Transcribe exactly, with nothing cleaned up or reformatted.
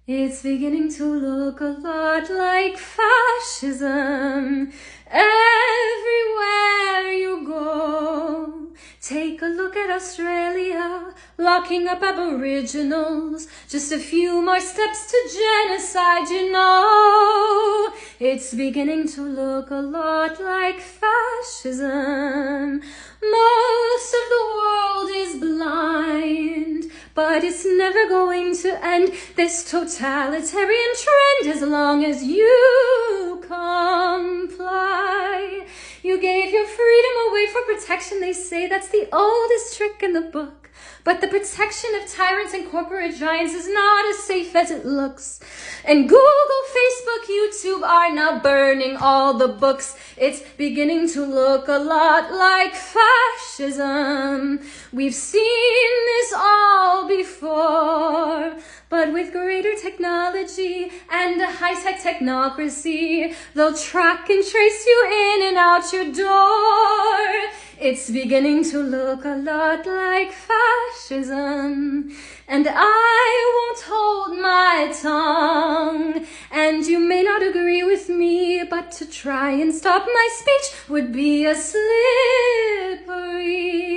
It's beginning to look a lot like fascism everywhere you go. Take a look at Australia, locking up Aboriginals. Just a few more steps to genocide, you know. It's beginning to look a lot like fascism. Most of the world is blind, but it's never going to end, this totalitarian trend, as long as you comply. You gave your freedom away for protection. They say that's the oldest trick in the book. But the protection of tyrants and corporate giants is not as safe as it looks. And Google, Facebook, YouTube are now burning all the books. It's beginning to look a lot like fascism. We've seen this all before, but with greater technology and a high-tech technocracy, they'll track and trace you in and out your door. It's beginning to look a lot like fascism, and I won't hold my tongue. And you may not agree with me, but to try and stop my speech would be a slippery